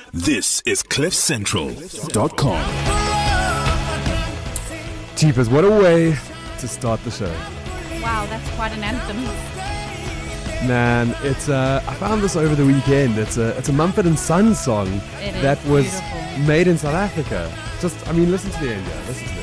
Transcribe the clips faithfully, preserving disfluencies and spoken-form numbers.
This is cliff central dot com. Jeepers, what a way to start the show. Wow, that's quite an anthem. Man, it's uh, I found this over the weekend. It's a it's a Mumford and Sons song It is that was beautiful. made in South Africa. Just, I mean, listen to the end here. Listen to it.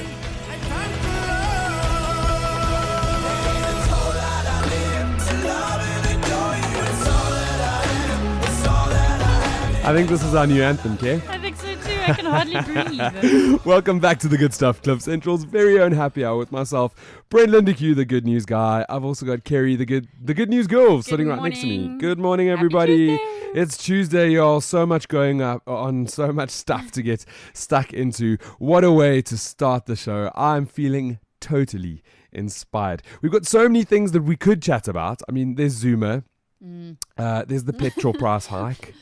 I think this is our new anthem, Kay. I think so too. I can hardly breathe. Welcome back to the good stuff, Cliff Central's very own happy hour with myself, Brent Lindeque, the good news guy. I've also got Kerry, the good the good news girl, sitting right next to me. morning. Good morning, Happy everybody. Tuesday. It's Tuesday, y'all. So much going up on, so much stuff to get stuck into. What a way to start the show. I'm feeling totally inspired. We've got so many things that we could chat about. I mean, there's Zuma. Mm. Uh, there's the petrol price hike.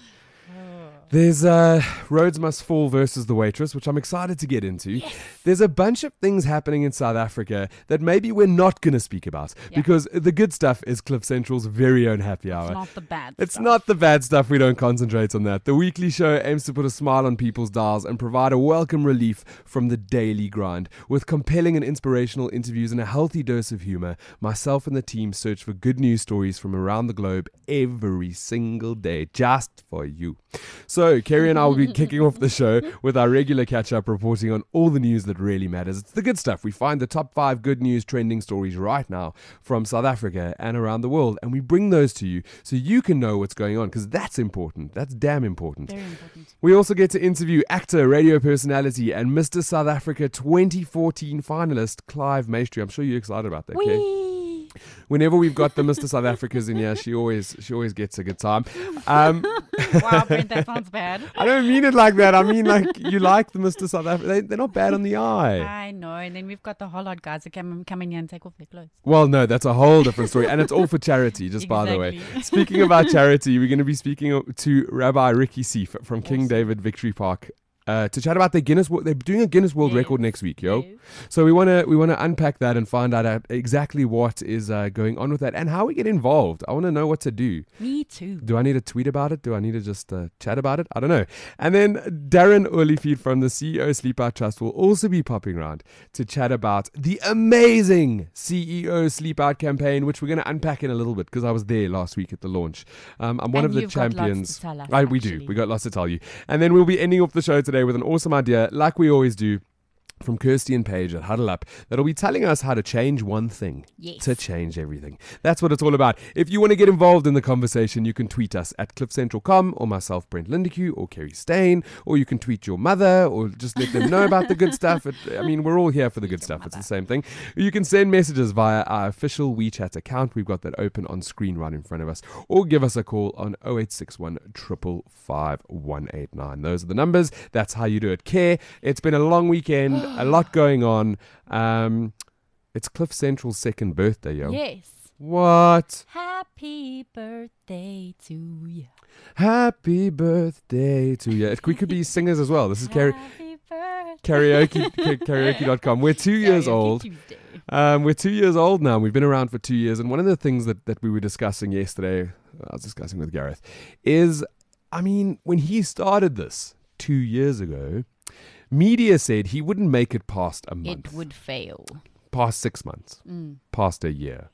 There's uh, Rhodes Must Fall versus The Waitress, which I'm excited to get into. Yes. There's a bunch of things happening in South Africa that maybe we're not going to speak about Yeah. because the good stuff is Cliff Central's very own happy hour. It's not the bad It's stuff. not the bad stuff. We don't concentrate on that. The weekly show aims to put a smile on people's dials and provide a welcome relief from the daily grind. With compelling and inspirational interviews and a healthy dose of humor, myself and the team search for good news stories from around the globe every single day, just for you. So, Kerry and I will be kicking off the show with our regular catch-up reporting on all the news that really matters. It's the good stuff. We find the top five good news trending stories right now from South Africa and around the world, and we bring those to you so you can know what's going on, because that's important. That's damn important. Very important. We also get to interview actor, radio personality, and Mister South Africa twenty fourteen finalist Clive Maestri. I'm sure you're excited about that, okay? Whee! Whenever we've got the Mister South Africas in here, she always she always gets a good time. Um, Wow, Brent, that sounds bad. I don't mean it like that. I mean like you like the Mister South Africa. They, they're not bad on the eye. I know. And then we've got the Hollard guys who come, come in here and take off their clothes. Well, no, that's a whole different story. And it's all for charity, just by the way. Exactly. Speaking about charity, we're going to be speaking to Rabbi Ricky Seif from King Awesome. David Victory Park. Uh, to chat about their Guinness, Wo- they're doing a Guinness World Yes. Record next week, yo. Yes. So we want to we want to unpack that and find out uh, exactly what is uh, going on with that and how we get involved. I want to know what to do. Me too. Do I need to tweet about it? Do I need to just uh, chat about it? I don't know. And then Darren Olifield from the C E O Sleep Out Trust will also be popping around to chat about the amazing C E O Sleep Out campaign, which we're going to unpack in a little bit because I was there last week at the launch. Um, I'm one And of the you've got lots to champions. tell us, Right, we do. actually. We got lots to tell you. And then we'll be ending off the show today with an awesome idea, like we always do, from Kirsty and Paige at Huddle Up, that'll be telling us how to change one thing Yes. to change everything. That's what it's all about. If you want to get involved in the conversation, you can tweet us at cliff central dot com or myself, Brent Lindeque, or Kerry Stain, or you can tweet your mother or just let them know about the good stuff. It, I mean, we're all here for the good stuff. It's the same thing. You can send messages via our official WeChat account. We've got that open on screen right in front of us, or give us a call on oh eight six one, five five five, one eight nine. Those are the numbers. That's how you do it. Care. It's been a long weekend, a lot going on. Um, it's Cliff Central's second birthday, yo. Yes. What? Happy birthday to you. Happy birthday to you. We could be singers as well. This is kara- Happy birthday. karaoke, ka- karaoke dot com. We're two years Karaoke old. Tuesday. Um, we're two years old now. We've been around for two years. And one of the things that, that we were discussing yesterday, I was discussing with Gareth, is, I mean, when he started this two years ago, media said he wouldn't make it past a month, It would fail. past six months, Mm. past a year.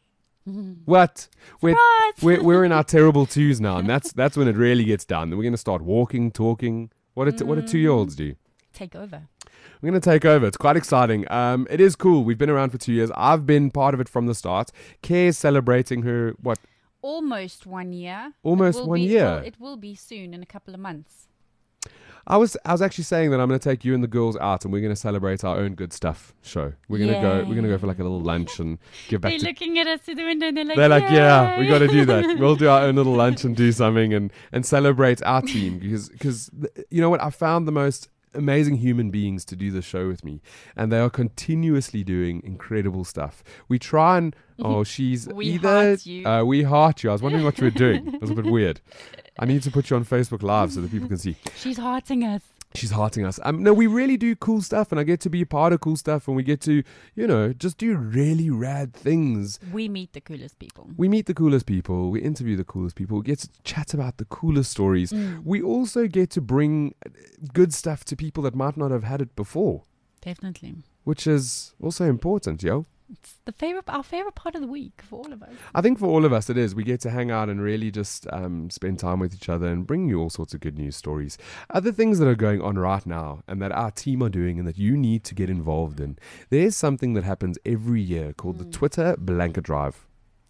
What? We're, Surprise! we're we're in our terrible twos now, and that's that's when it really gets down. Then we're going to start walking, talking. What do t- what do two year olds do? Take over. We're going to take over. It's quite exciting. Um, it is cool. We've been around for two years. I've been part of it from the start. Kay is celebrating her what? Almost one year. Almost It will one be- year. Well, it will be soon, in a couple of months. I was I was actually saying that I'm going to take you and the girls out, and we're going to celebrate our own good stuff show. We're going to go. We're going to go for like a little lunch and give back They're to. looking at us through the window and they're like, They're like, yeah, "Yay!" we got to do that. We'll do our own little lunch and do something and, and celebrate our team because because you know what, I found the most amazing human beings to do the show with me, and they are continuously doing incredible stuff. We try and oh, she's We either heart you. Uh, we heart you. I was wondering what you were doing. It was a bit weird. I need to put you on Facebook Live so that people can see. She's hearting us. She's hearting us. Um, no, we really do cool stuff, and I get to be a part of cool stuff, and we get to, you know, just do really rad things. We meet the coolest people. We meet the coolest people. We interview the coolest people. We get to chat about the coolest stories. Mm. We also get to bring good stuff to people that might not have had it before, Definitely. which is also important, yo. It's the favorite, our favorite part of the week for all of us. I think for all of us it is. We get to hang out and really just um, spend time with each other and bring you all sorts of good news stories. Other things that are going on right now and that our team are doing and that you need to get involved in. There's something that happens every year called Mm. the Twitter Blanket Drive.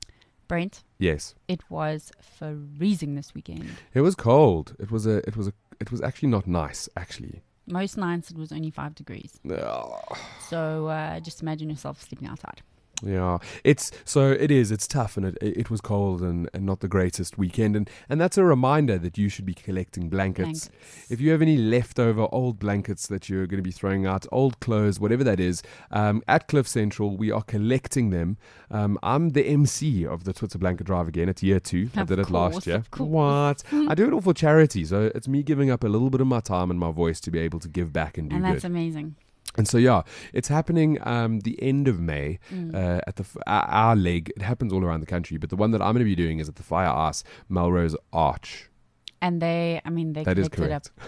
Brent, Yes. it was freezing this weekend. It was cold. It was a it was a it was actually not nice, actually. Most nights it was only five degrees. Ugh. So uh, just imagine yourself sleeping outside. Yeah, it's so it is. It's tough, and it it was cold and, and not the greatest weekend, and and that's a reminder that you should be collecting blankets. Blankets. If you have any leftover old blankets that you're going to be throwing out, old clothes, whatever that is, um, at Cliff Central we are collecting them. Um, I'm the M C of the Twitter Blanket Drive again. It's year two. I Of did it last course, year. of course. What? I do it all for charity, so it's me giving up a little bit of my time and my voice to be able to give back and do And that's good. amazing. And so, yeah, it's happening um, the end of May Mm. uh, at the f- our, our leg. It happens all around the country, but the one that I'm going to be doing is at the Fire Ice Melrose Arch. And they, I mean, they That is collected correct.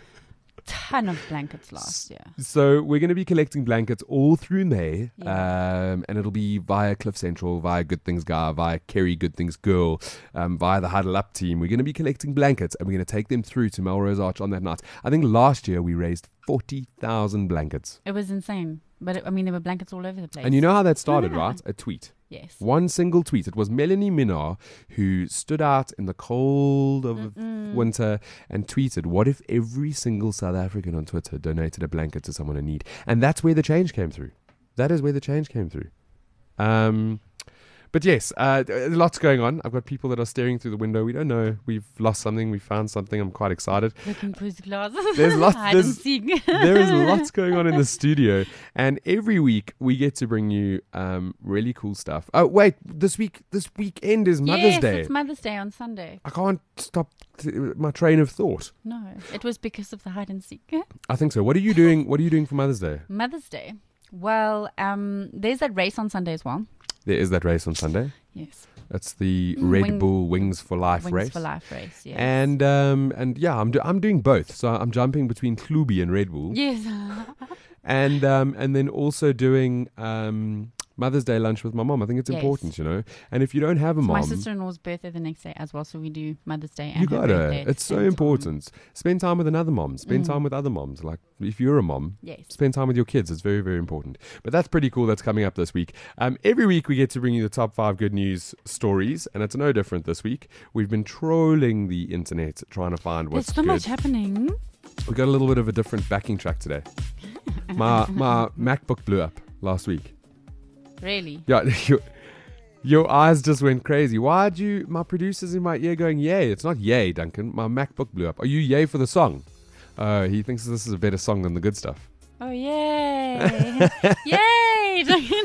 a ton of blankets last year. So we're going to be collecting blankets all through May, Yeah. um, and it'll be via Cliff Central, via Good Things Guy, via Kerry Good Things Girl, um, via the Huddle Up team. We're going to be collecting blankets, and we're going to take them through to Melrose Arch on that night. I think last year we raised forty thousand blankets. It was insane. But, it, I mean, there were blankets all over the place. And you know how that started, right? A tweet. Yes. One single tweet. It was Melanie Minnar who stood out in the cold of Mm-mm. winter and tweeted, what if every single South African on Twitter donated a blanket to someone in need? And that's where the change came through. That is where the change came through. Um, but yes, uh, lots going on. I've got people that are staring through the window. We don't know. We've lost something. We found something. I'm quite excited. Looking through the glass. There's lots- Hide and there's- seek. There is lots going on in the studio, and every week we get to bring you um, really cool stuff. Oh wait, this week, this weekend is Mother's yes, Day. it's Mother's Day on Sunday. I can't stop t- my train of thought. No, it was because of the hide and seek. I think so. What are you doing? What are you doing for Mother's Day? Mother's Day. Well, um, there's that race on Sunday as well. There is that race on Sunday. Yes. That's the Red Wing- Bull Wings for Life Wings race. for Life race. Yes. And um and yeah, I'm do- I'm doing both. So I'm jumping between Klubi and Red Bull, yes. and um and then also doing um Mother's Day lunch with my mom. I think it's Yes. important, you know. And if you don't have a It's mom, my sister-in-law's birthday the next day as well, so we do Mother's Day and you her gotta. birthday at the It's so same time. important. Spend time with another mom. Spend Mm. time with other moms. Like if you're a mom, Yes. spend time with your kids. It's very, very important. But that's pretty cool. That's coming up this week. Um, every week we get to bring you the top five good news stories, and it's no different this week. We've been trolling the internet trying to find what's There's so good. much happening. We got a little bit of a different backing track today. my my MacBook blew up last week. Really? Yeah, your, your eyes just went crazy. Why'd you? My producer's in my ear going, "Yay!" It's not yay, Duncan. My MacBook blew up. Are you yay for the song? Uh, he thinks this is a better song than the good stuff. Oh, yay. Yay.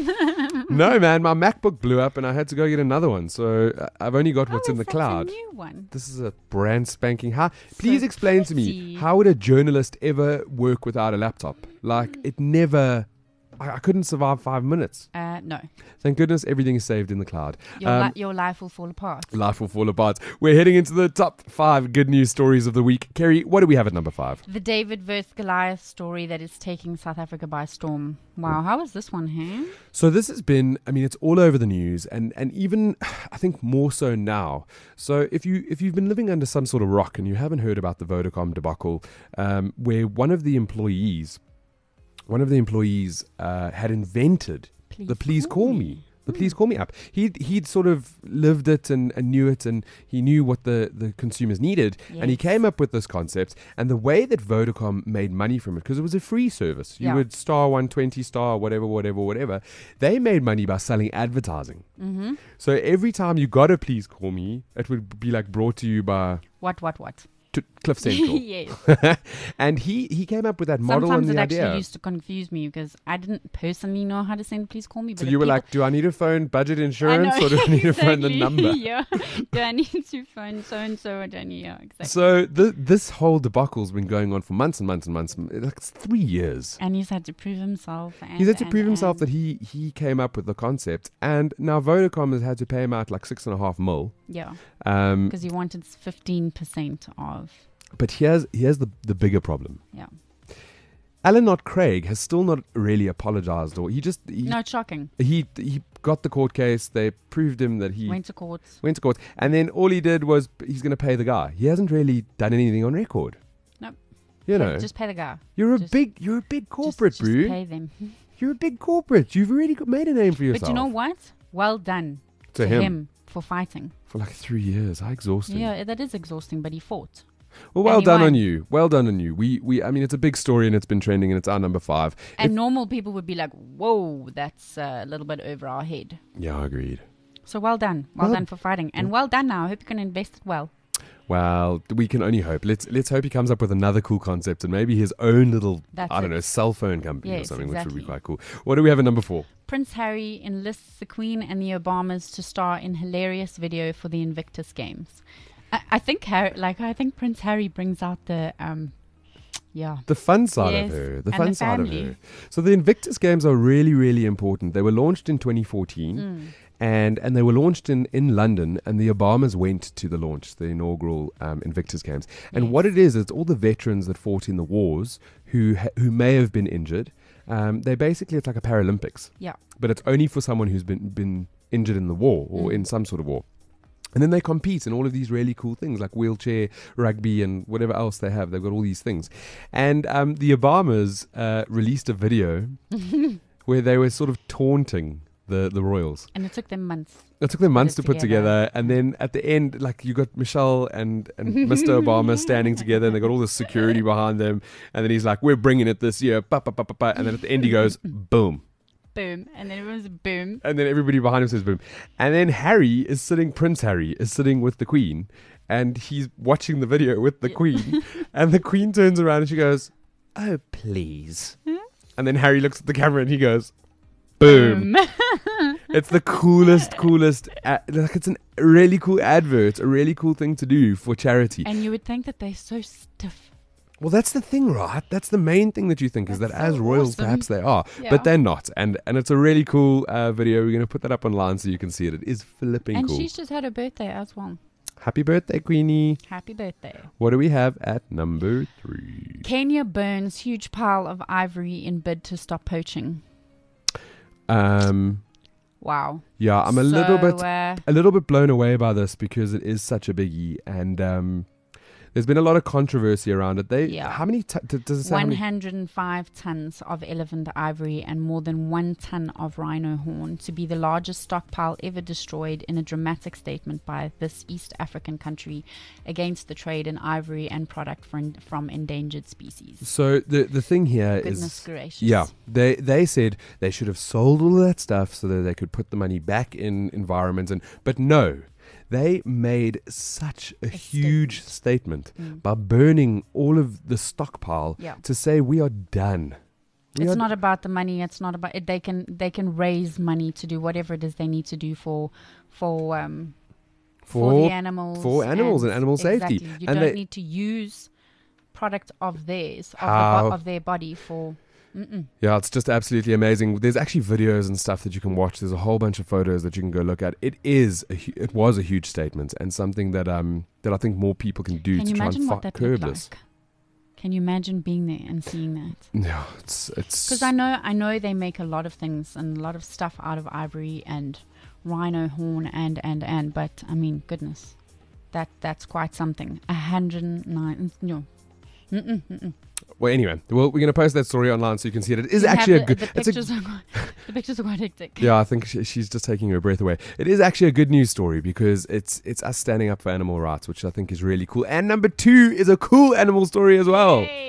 No, man, my MacBook blew up and I had to go get another one. So uh, I've only got what's Oh, in the is that cloud. a new one? This is a brand spanking. How? Please So explain to me, pretty. how would a journalist ever work without a laptop? Like, it never. I, I couldn't survive five minutes. Uh, no. Thank goodness everything is saved in the cloud. Your, Um, li- your life will fall apart. Life will fall apart. We're heading into the top five good news stories of the week. Kerry, what do we have at number five? The David versus Goliath story that is taking South Africa by storm. Wow, how was this one, hey? So this has been, I mean, it's all over the news, and, and even I think more so now. So if you if you've been living under some sort of rock and you haven't heard about the Vodacom debacle, um, where one of the employees, one of the employees uh, had invented Please the "Please Call Me." The "Please Call Me" app. He'd he'd sort of lived it and, and knew it, and he knew what the, the consumers needed, and he Yes. came up with this concept. And the way that Vodacom made money from it, because it was a free service, you Yeah. would star one twenty star whatever whatever whatever. They made money by selling advertising. Mm-hmm. So every time you got a "Please Call Me," it would be like brought to you by What, what, what? to Cliff Central. Yes. And he, he came up with that model Sometimes and it the actually idea. used to confuse me because I didn't personally know how to send Please Call Me. But So if you were people- like, do I need to phone budget I insurance know, or do I need to phone the exactly. number? Yeah. Do I need to phone so and so? I don't know. Yeah, exactly. So th- this whole debacle's been going on for months and months and months. Like it's three years. And he's had to prove himself. And, He's had to and, prove himself and, that he, he came up with the concept. And now Vodacom has had to pay him out like six and a half mil. Yeah, Um, because he wanted fifteen percent of. but here's, here's the, the bigger problem. Yeah. Alan Knott Craig has still not really apologized, or he just he, No, it's shocking. he he got the court case. They proved him that he Went to court. went to court, and then all he did was he's going to pay the guy. He hasn't really done anything on record. Nope. You Pay- know, Just pay the guy. you're a just- big you're a big Just- corporate, just, bro. pay them. You're a big corporate. You've already got, made a name for yourself. But you know what? Well done To to him. him. for fighting. For like three years, how exhausting. Yeah, that is exhausting, but he fought. Well, well And he done on won. you. Well done on you. We we I mean, it's a big story and it's been trending and it's our number five. And If- normal people would be like, whoa, that's uh, a little bit over our head. yeah, agreed. So well done. Well, Well- done for fighting. And well done now. I hope you can invest it well. Well, we can only hope. Let's let's hope he comes up with another cool concept and maybe his own little That's I don't it. know cell phone company or Yes, something, which would be exactly. quite cool. What do we have at number four? Prince Harry enlists the Queen and the Obamas to star in hilarious video for the Invictus Games. I, I think Harry, like I think Prince Harry brings out the um, yeah. The fun side Yes, of her. The and fun the side of family. her. So the Invictus Games are really, really important. They were launched in twenty fourteen. Mm. And and they were launched in, in London, and the Obamas went to the launch, the inaugural um, Invictus Games. And Yes. what it is, it's all the veterans that fought in the wars who ha- who may have been injured. Um, they basically, it's like a Paralympics, Yeah. but it's only for someone who's been been injured in the war or Mm. in some sort of war. And then they compete in all of these really cool things like wheelchair, rugby, and whatever else they have. They've got all these things. And um, the Obamas uh, released a video where they were sort of taunting the, the royals. And it took them months. It took them put months it to put together, together. and then at the end, like you got Michelle and, and Mister Obama standing together, and they got all this security behind them, and then he's like, "We're bringing it this year," pa, pa, pa, pa, pa. And then at the end he goes, "Boom," Boom. And then everyone's boom. and then everybody behind him says, "Boom," and then Harry is sitting, Prince Harry is sitting with the Queen, and he's watching the video with the Yeah. Queen, and the Queen turns around and she goes, "Oh please," and then Harry looks at the camera and he goes, "Boom." It's the coolest, coolest, a- like it's a really cool advert, a really cool thing to do for charity. And you would think that they're so stiff. Well, that's the thing, right? That's the main thing that you think is that That's as so royals, awesome. perhaps they are, Yeah. but they're not. And and it's a really cool uh, video. We're going to put that up online so you can see it. It is flipping And cool. she's just had her birthday as well. Happy birthday, Queenie. Happy birthday. What do we have at number three? Kenya burns huge pile of ivory in bid to stop poaching. Um, Wow. yeah, I'm a little So, bit Uh, a little bit blown away by this because it is such a biggie, and um, there's been a lot of controversy around it. They Yeah. how many t- d- does it say? how one many- hundred five tons of elephant ivory and more than one ton of rhino horn to be the largest stockpile ever destroyed in a dramatic statement by this East African country against the trade in ivory and product from, from endangered species. So the the thing here is, Goodness gracious. yeah, they they said they should have sold all of that stuff so that they could put the money back in environments, and but no, they made such a, A huge statement Mm. by burning all of the stockpile Yeah. to say we are done. We It's are not about the money. It's not about it. They can they can raise money to do whatever it is they need to do for for um for, for the animals for animals and animal safety. Exactly. You And don't they- need to use product of theirs of, the How? bo- of their body for. Mm-mm. Yeah, it's just absolutely amazing. There's actually videos and stuff that you can watch. There's a whole bunch of photos that you can go look at. It is a hu- it was a huge statement and something that um that I think more people can do Can to you try imagine and what fi- that curb looked this. like? Can you imagine being there and seeing that? Yeah, it's it's Because I know I know they make a lot of things and a lot of stuff out of ivory and rhino horn and and and. But I mean, goodness, that that's quite something. A hundred and nine. No. Mm-mm, mm-mm. Well, anyway, well, we're going to post that story online so you can see it. It is You have actually the, a good. The It's a, pictures, are quite, the pictures are quite hectic. yeah, I think she, she's just taking her breath away. It is actually a good news story because it's it's us standing up for animal rights, which I think is really cool. And number two is a cool animal story as well. Yay.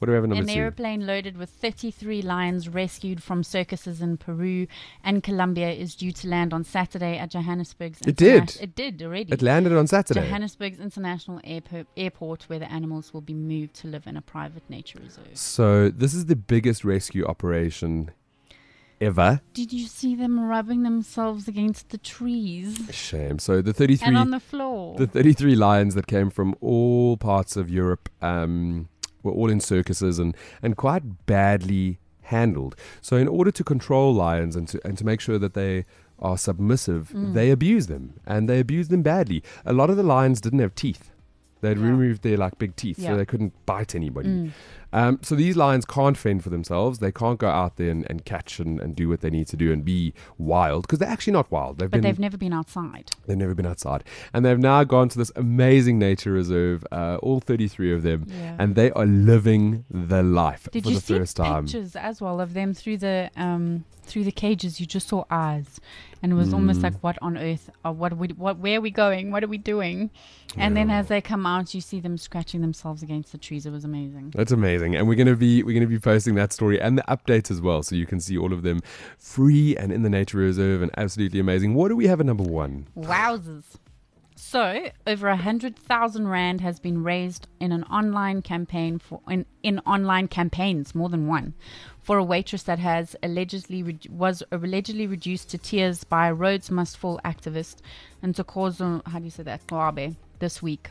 What do we have at number An two? aeroplane loaded with thirty-three lions rescued from circuses in Peru and Colombia is due to land on Saturday at Johannesburg's. It did. Interna- It did already. It landed on Saturday. Johannesburg's International Airpo- Airport, where the animals will be moved to live in a private nature reserve. So this is the biggest rescue operation ever. Did you see them rubbing themselves against the trees Shame. So the thirty-three, and on the floor? the thirty-three lions that came from all parts of Europe um, were all in circuses and, and quite badly handled. So in order to control lions and to and to make sure that they are submissive, Mm. they abuse them, and they abuse them badly. A lot of the lions didn't have teeth. They'd Yeah. removed their like big teeth, Yeah. so they couldn't bite anybody. Mm. Um, so these lions can't fend for themselves. They can't go out there and, and catch and, and do what they need to do and be wild, because they're actually not wild. They've But been they've never been outside. They've never been outside. And they've now gone to this amazing nature reserve, uh, all thirty-three of them, Yeah. and they are living the life Did for you the see first time. pictures as well of them through the um through the cages? You just saw eyes, and it was almost Mm. like, what on earth? Or what are we? What? Where are we going? What are we doing? And then Yeah. as they come out, you see them scratching themselves against the trees. It was amazing. That's amazing. And we're gonna be we're gonna be posting that story and the updates as well, so you can see all of them free and in the nature reserve and absolutely amazing. What do we have at number one? Wowzers! So, over a hundred thousand rand has been raised in an online campaign for in, in online campaigns, more than one, for a waitress that has allegedly re- was allegedly reduced to tears by a Rhodes Must Fall activist, and Ntokozo, how do you say that, Mwabe, this week.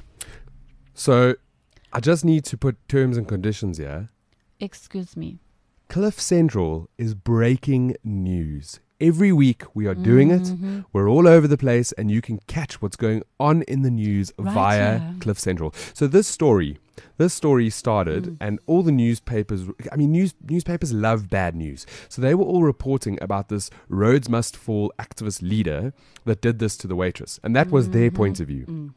So I just need to put terms and conditions here. Excuse me. Cliff Central is breaking news. Every week we are doing Mm-hmm. it. We're all over the place, and you can catch what's going on in the news Right, via yeah. Cliff Central. So this story, this story started, Mm. and all the newspapers, I mean, news newspapers love bad news. So they were all reporting about this Rhodes Must Fall activist leader that did this to the waitress, and that was their point of view. Mm.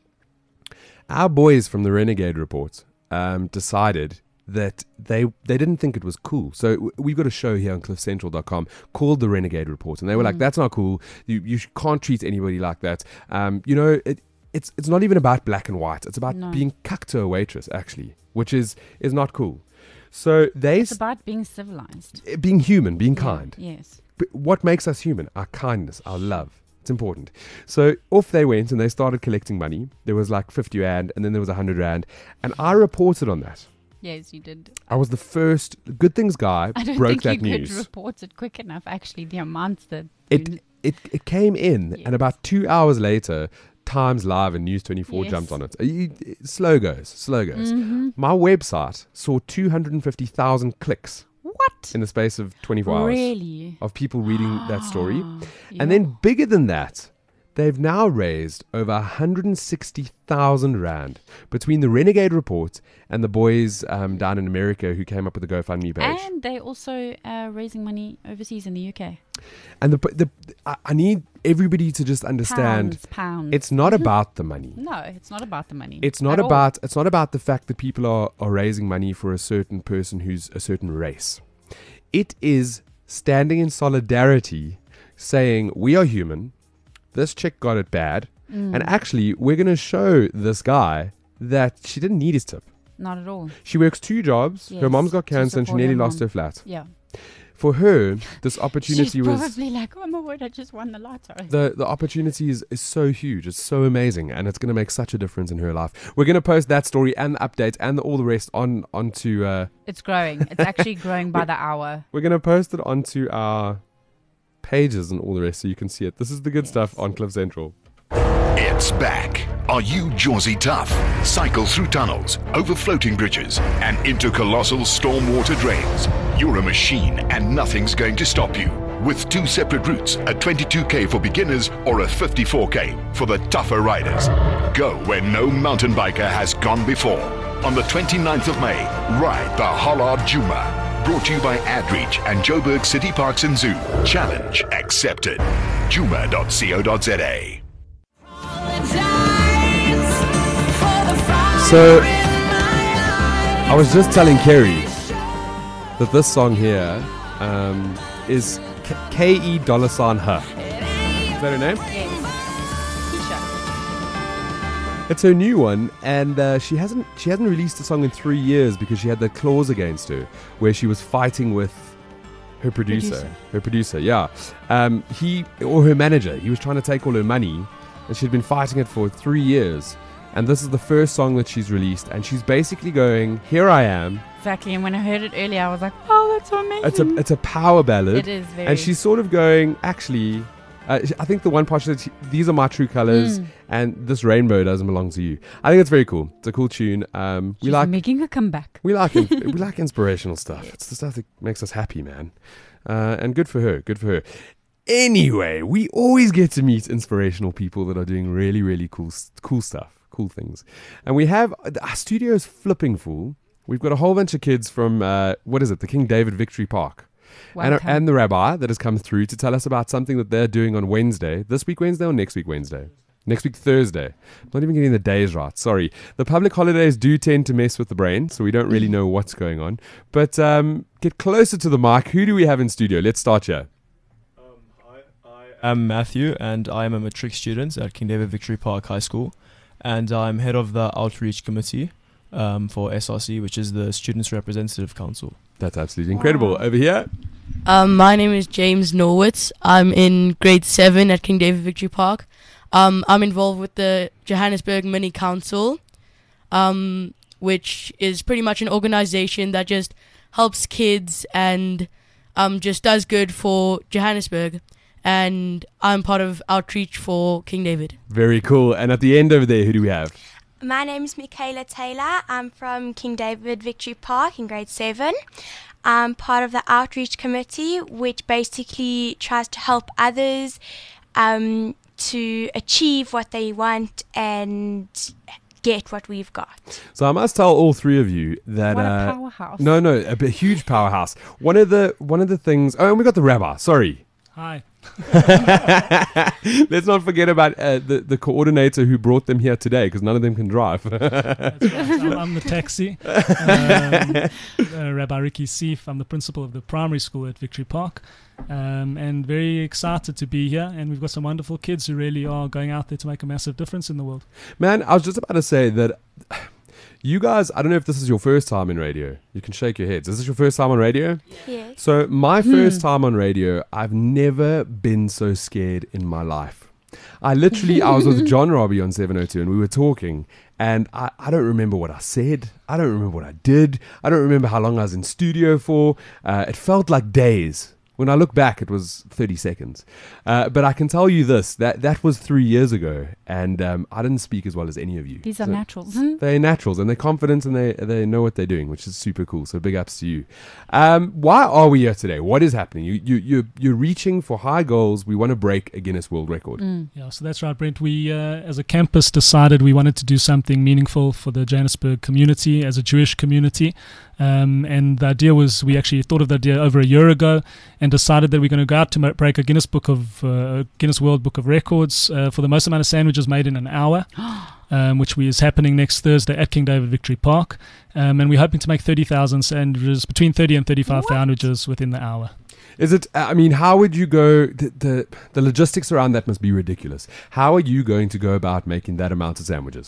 Our boys from the Renegade Report um, decided that they they didn't think it was cool. So w- we've got a show here on cliff central dot com called The Renegade Report, and they were like, Mm. that's not cool. You you sh- can't treat anybody like that. Um, you know, it, it's it's not even about black and white. It's about No. being cucked to a waitress, actually, which is is not cool. So they It's s- about being civilized. being human, being Yeah, kind. Yes. But what makes us human? Our kindness, our love. It's important. So off they went and they started collecting money. There was like fifty rand and then there was one hundred rand. And I reported on that. Yes, you did. I was the first Good Things guy I don't broke think that you news. could report it quick enough, actually, the amounts that... It, you- it it came in, Yes. and about two hours later, Times Live and News twenty-four Yes. jumped on it. Uh, you- Slow goes, slow goes. Mhm. My website saw two hundred fifty thousand clicks What? in the space of twenty-four hours Really? of people reading that story. Ah, And yeah. then bigger than that, they've now raised over one hundred sixty thousand rand between the Renegade Report and the boys um, down in America who came up with the GoFundMe page. And they also uh, raising money overseas in the U K. And the, the I I need everybody to just understand Pounds, pounds. it's not about the money. no, it's not about the money. It's not at all. about it's not about the fact that people are, are raising money for a certain person who's a certain race. It is standing in solidarity, saying we are human. This chick got it bad, Mm, and actually we're going to show this guy that she didn't need his tip. not at all. She works two jobs. Her Yes, mom's got to cancer and she support nearly her lost mom. her flat. Yeah. For her, this opportunity She's was probably like, oh my word, I just won the lotto. the the opportunity is, is so huge. It's so amazing, and it's going to make such a difference in her life. We're going to post that story and the update and all the rest on onto. Uh, It's growing. It's actually growing by the hour. we're going to post it onto our pages and all the rest, so you can see it. This is the good Yes. stuff on Cliff Central. It's back. Are you Jersey tough? Cycle through tunnels, over floating bridges, and into colossal stormwater drains. You're a machine and nothing's going to stop you. With two separate routes, a twenty-two K for beginners or a fifty-four K for the tougher riders. Go where no mountain biker has gone before. On the twenty-ninth of May, ride the Hollard Juma. Brought to you by AdReach and Joburg City Parks and Zoo. Challenge accepted. juma dot co dot za. So, I was just telling Kerry that this song here um, is K- K-E dollar sign her. Is that her name? Yes. It's her new one, and uh, she hasn't she hasn't released a song in three years because she had that clause against her where she was fighting with her producer, Producer. her producer, yeah. Um, he or her manager. He was trying to take all her money, and she'd been fighting it for three years. And this is the first song that she's released, and she's basically going, "Here I am." Exactly. And when I heard it earlier, I was like, "Oh, that's so amazing!" It's a it's a power ballad. It is very. And she's sort of going, actually, uh, I think the one part she said, these are my true colors, Mm. and this rainbow doesn't belong to you. I think it's very cool. It's a cool tune. Um, we She's like making a comeback. we like in, we like inspirational stuff. It's the stuff that makes us happy, man. Uh, and good for her. Good for her. Anyway, we always get to meet inspirational people that are doing really, really cool, s- cool stuff, cool things. And we have our studio is flipping full. We've got a whole bunch of kids from uh, what is it, the King David Victory Park. And, Welcome. and the rabbi that has come through to tell us about something that they're doing on Wednesday. This week Wednesday or next week Wednesday? Next week Thursday. I'm not even getting the days right. Sorry. The public holidays do tend to mess with the brain, so we don't really know what's going on. But um, get closer to the mic. Who do we have in studio? Let's start here. I'm Matthew, and I am a matric student at King David Victory Park High School, and I'm head of the outreach committee um, for S R C, which is the Students' Representative Council. That's absolutely incredible. Wow. Over here. Um, my name is James Norwitz. I'm in grade seven at King David Victory Park. Um, I'm involved with the Johannesburg Mini Council, um, which is pretty much an organization that just helps kids and um, just does good for Johannesburg. And I'm part of outreach for King David. Very cool. And at the end over there, who do we have? My name is Michaela Taylor. I'm from King David Victory Park in grade seven. I'm part of the outreach committee, which basically tries to help others um, to achieve what they want and get what we've got. So I must tell all three of you that What a uh, powerhouse. no, no, a, b- huge powerhouse. One of the one of the things. Oh, and we got the rabbi. Sorry. Hi. Let's not forget about uh, the the coordinator who brought them here today, because none of them can drive. That's right. I'm, I'm the taxi. Um, uh, Rabbi Ricky Seif. I'm the principal of the primary school at Victory Park. Um, and very excited to be here. And we've got some wonderful kids who really are going out there to make a massive difference in the world. Man, I was just about to say that you guys, I don't know if this is your first time in radio. You can shake your heads. Is this your first time on radio? Yes. So my first time on radio, I've never been so scared in my life. I literally, I was with John Robbie on seven oh two and we were talking, and I, I don't remember what I said. I don't remember what I did. I don't remember how long I was in studio for. Uh, it felt like days. When I look back, it was thirty seconds. Uh, but I can tell you this, that that was three years ago, and um, I didn't speak as well as any of you. These are So naturals. They're naturals, and they're confident, and they they know what they're doing, which is super cool. So big ups to you. Um, why are we here today? What is happening? You, you, you're, you're reaching for high goals. We want to break a Guinness World Record. Mm. Yeah, so that's right, Brent. We, uh, as a campus, decided we wanted to do something meaningful for the Johannesburg community, as a Jewish community. Um, and the idea was, we actually thought of the idea over a year ago and decided that we're going to go out to ma- break a Guinness Book of uh, Guinness World Book of Records uh, for the most amount of sandwiches made in an hour, um, which we, is happening next Thursday at King David Victory Park. Um, and we're hoping to make thirty thousand sandwiches, between thirty and thirty-five What? sandwiches within the hour. Is it, I mean, how would you go, the, the, the logistics around that must be ridiculous. How are you going to go about making that amount of sandwiches?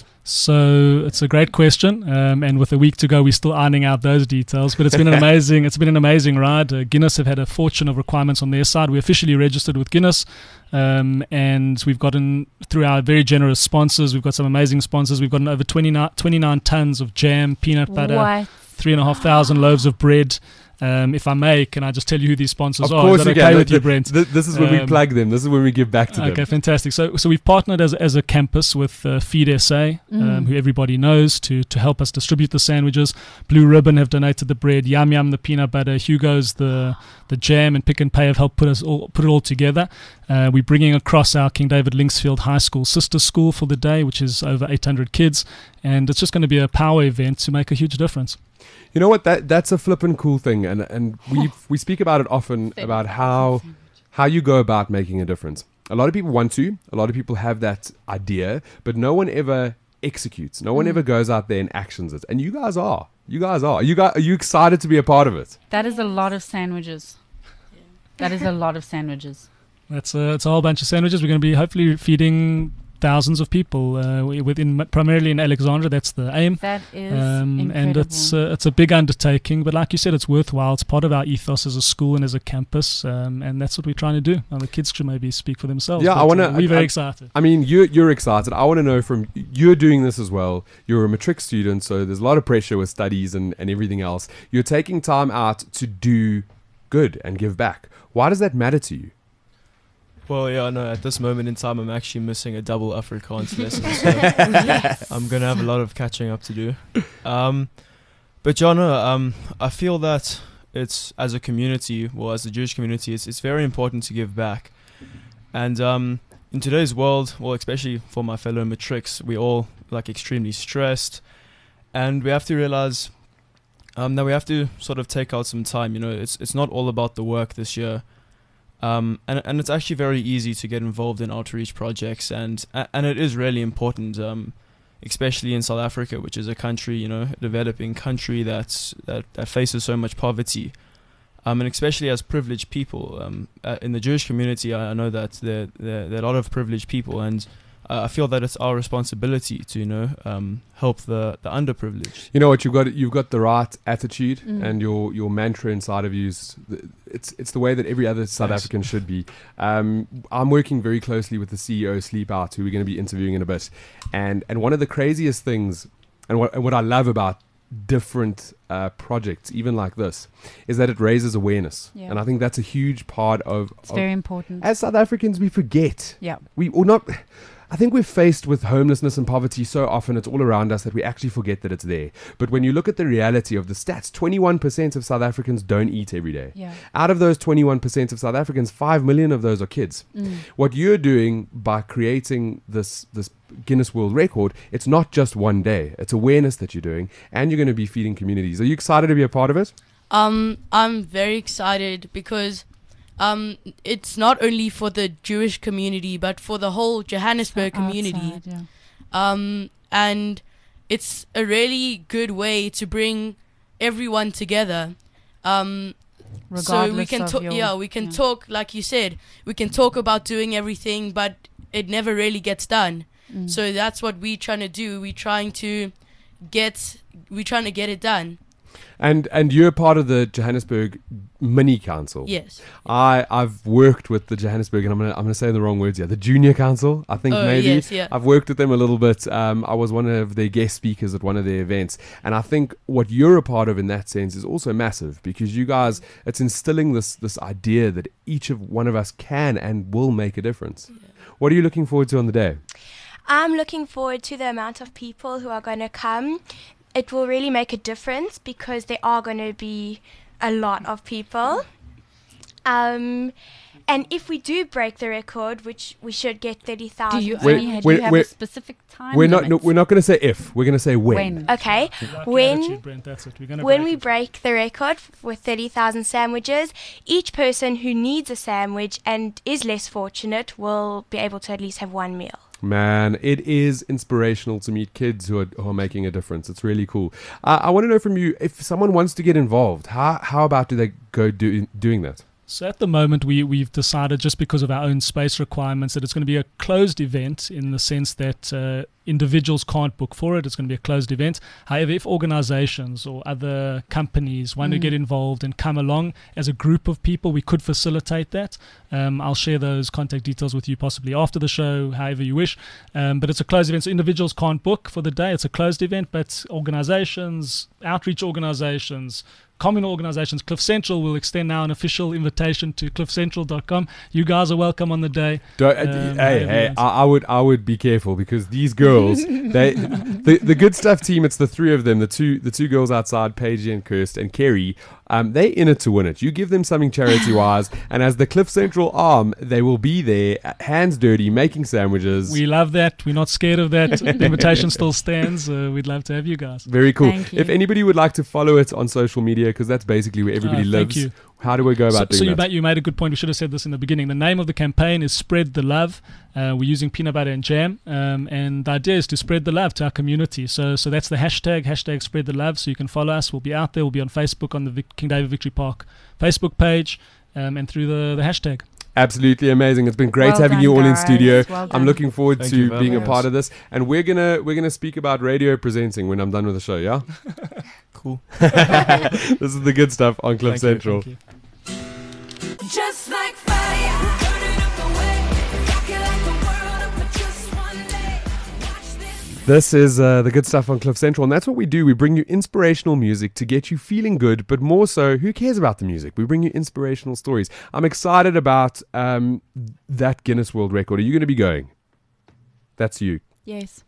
So it's a great question, um, and with a week to go, we're still ironing out those details. But it's been an amazing, it's been an amazing ride. Uh, Guinness have had a fortune of requirements on their side. We officially registered with Guinness, um, and we've gotten through our very generous sponsors. We've got some amazing sponsors. We've gotten over twenty-nine, twenty-nine tons of jam, peanut butter, What? three and a half thousand loaves of bread. Um, if I may, can I just tell you who these sponsors Of are? course Is that you okay can. with Th- you, Brent? th- This is when we Um, plug them. This is when we give back to Okay, them. fantastic. So, so we've partnered as as a campus with uh, Feed S A, um, Mm. who everybody knows, to to help us distribute the sandwiches. Blue Ribbon have donated the bread. Yum Yum the peanut butter. Hugo's the the jam, and Pick and Pay have helped put us all put it all together. Uh, we're bringing across our King David Linksfield High School sister school for the day, which is over eight hundred kids, and it's just going to be a power event to make a huge difference. You know what? That that's a flippin' cool thing, and and we we speak about it often about how how you go about making a difference. A lot of people want to. A lot of people have that idea, but no one ever executes. No one Mm. ever goes out there and actions it. And you guys are. You guys are. You guys, are you excited to be a part of it? That is a lot of sandwiches. That is a lot of sandwiches. That's a, it's a whole bunch of sandwiches. We're going to be hopefully feeding thousands of people uh, within primarily in Alexandra. That's the aim. That is Um, incredible. and it's uh, it's a big undertaking, but like you said, it's worthwhile. It's part of our ethos as a school and as a campus, um, and that's what we're trying to do. Now the kids should maybe speak for themselves. Yeah, I but, wanna- uh, We're I- very I- excited. I mean, you're, you're excited. I want to know from, you're doing this as well. You're a matric student, so there's a lot of pressure with studies and, and everything else. You're taking time out to do good and give back. Why does that matter to you? Well, yeah, no, at this moment in time, I'm actually missing a double Afrikaans lesson, so I'm going to have a lot of catching up to do. Um, but, John, uh, um, I feel that it's, as a community, well, as a Jewish community, it's, it's very important to give back. And um, in today's world, well, especially for my fellow matrics, we're all, like, extremely stressed. And we have to realize um, that we have to sort of take out some time. You know, it's it's not all about the work this year. Um, and and it's actually very easy to get involved in outreach projects, and and it is really important, um, especially in South Africa, which is a country, you know, a developing country that's that, that faces so much poverty, um, and especially as privileged people. Um, uh, in the Jewish community, I, I know that there, there there are a lot of privileged people, and uh, I feel that it's our responsibility to, you know, um, help the the underprivileged. You know what, you've got you've got the right attitude, Mm. and your your mantra inside of you is the, it's it's the way that every other South Thanks. African should be. Um, I'm working very closely with the C E O of Sleep Out, who we're going to be interviewing in a bit, and and one of the craziest things, and what and what I love about different uh, projects, even like this, is that it raises awareness, Yeah. and I think that's a huge part of. It's of very important. as South Africans, we forget. Yeah. We or not. I think we're faced with homelessness and poverty so often, it's all around us, that we actually forget that it's there. But when you look at the reality of the stats, twenty-one percent of South Africans don't eat every day. Yeah. Out of those twenty-one percent of South Africans, five million of those are kids. Mm. What you're doing by creating this this Guinness World Record, it's not just one day. It's awareness that you're doing, and you're going to be feeding communities. Are you excited to be a part of it? Um, I'm very excited because um, it's not only for the Jewish community, but for the whole Johannesburg community. Outside, yeah. Um, and it's a really good way to bring everyone together. Um, so we Regardless can of talk. your- Yeah, we can yeah. talk, like you said, we can talk about doing everything, but it never really gets done. Mm. So that's what we're trying to do. We're trying to get. We're trying to get it done. And and you're part of the Johannesburg Mini Council. Yes. I I've worked with the Johannesburg, and I'm gonna I'm gonna say the wrong words here. The Junior Council, I think Oh, maybe. yes, yeah. I've worked with them a little bit. Um, I was one of their guest speakers at one of their events, and I think what you're a part of in that sense is also massive, because you guys, it's instilling this this idea that each of one of us can and will make a difference. What are you looking forward to on the day? I'm looking forward to the amount of people who are going to come. It will really make a difference because there are going to be a lot of people. Um, and if we do break the record, which we should get thirty Do thousand. you, We're- only, do we're- you have we're- a specific time We're not limit? no, we're not going to say if. We're going to say when. When? Okay. Like your When- attitude, Brent, that's it. We're gonna When break we it. break the record f- with thirty thousand sandwiches, each person who needs a sandwich and is less fortunate will be able to at least have one meal. Man, it is inspirational to meet kids who are, who are making a difference. It's really cool. Uh, I want to know from you, if someone wants to get involved, how how about do they go do, doing that? So at the moment, we, we've decided, just because of our own space requirements, that it's going to be a closed event, in the sense that uh, individuals can't book for it. It's going to be a closed event. However, if organizations or other companies want to Mm. get involved and come along as a group of people, we could facilitate that. Um, I'll share those contact details with you possibly after the show, however you wish. Um, but it's a closed event, so individuals can't book for the day. It's a closed event, but organizations, outreach organizations, common organizations, Cliff Central will extend now an official invitation to cliff central dot com. You guys are welcome on the day. Do, uh, Um, hey, whatever hey, it is. I, I would, I would be careful, because these girls, they, the, the good stuff team. It's the three of them, the two, the two girls outside, Paige and Kirst and Kerry. Um, they in it to win it. You give them something charity-wise, and as the Cliff Central arm, they will be there, uh, hands dirty, making sandwiches. We love that. We're not scared of that. The invitation still stands. Uh, we'd love to have you guys. Very cool. Thank you. If anybody would like to follow it on social media, because that's basically where everybody Uh, lives, thank you. how do we go So, about so doing you, that? ma- you made a good point. We should have said this in the beginning. The name of the campaign is Spread the Love. Uh, we're using peanut butter and jam, um, and the idea is to spread the love to our community. So, so that's the hashtag, hashtag Spread the Love. So you can follow us. We'll be out there. We'll be on Facebook on the Vic- King David Victory Park Facebook page, um, and through the, the hashtag. Absolutely amazing. It's been great Well having done, you all in guys. studio. Well I'm done. looking forward Thank to you very being a much. part of this, and we're gonna we're gonna speak about radio presenting when I'm done with the show. Yeah, Cool. this is the good stuff on Cliff Thank you, Central. thank you. Just like fire, burning up the way, rocking like the world up for just one day. Watch this. This is uh, the good stuff on Cliff Central, and that's what we do. We bring you inspirational music to get you feeling good, but more so, who cares about the music? We bring you inspirational stories. I'm excited about um, that Guinness World Record. Are you going to be going? That's you. Yes.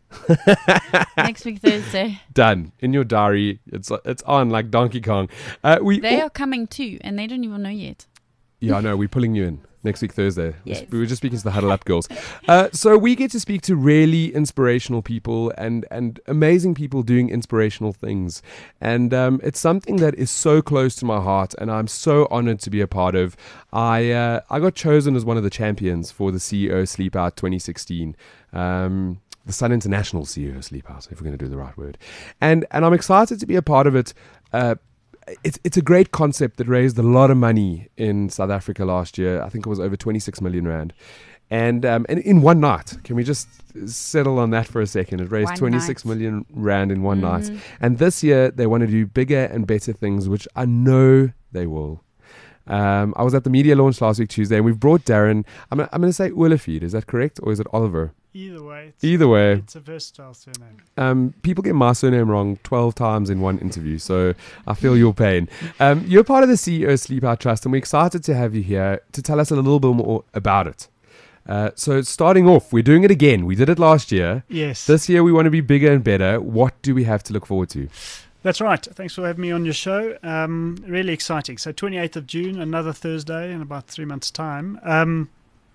Next week Thursday. Done. In your diary. It's it's on like Donkey Kong. Uh, we They al- are coming too, and they don't even know yet. Yeah, I know. We're pulling you in next week, Thursday. Yes. We were just speaking to the Huddle Up girls. Uh, so we get to speak to really inspirational people and, and amazing people doing inspirational things. And um, it's something that is so close to my heart, and I'm so honored to be a part of. I uh, I got chosen as one of the champions for the C E O Sleep Out twenty sixteen. Um, the Sun International C E O Sleep Out, if we're going to do the right word. And, and I'm excited to be a part of it. Uh, It's it's a great concept that raised a lot of money in South Africa last year. I think it was over twenty-six million rand, and um, and in one night. Can we just settle on that for a second? It raised One twenty-six night. million rand in one night, Mhm. and this year they want to do bigger and better things, which I know they will. Um, I was at the media launch last week Tuesday, and we've brought Darren. I'm I'm going to say Ulafid. Is that correct, or is it Oliver? Either way, it's, Either way. it's a versatile surname. Um, people get my surname wrong twelve times in one interview, so I feel your pain. Um, you're part of the C E O Sleep Out Trust, and we're excited to have you here to tell us a little bit more about it. Uh, so starting off, we're doing it again. We did it last year. Yes, This year we want to be bigger and better. What do we have to look forward to? that's right. Thanks for having me on your show. Um, really exciting. So twenty-eighth of June, another Thursday in about three months' time. Um,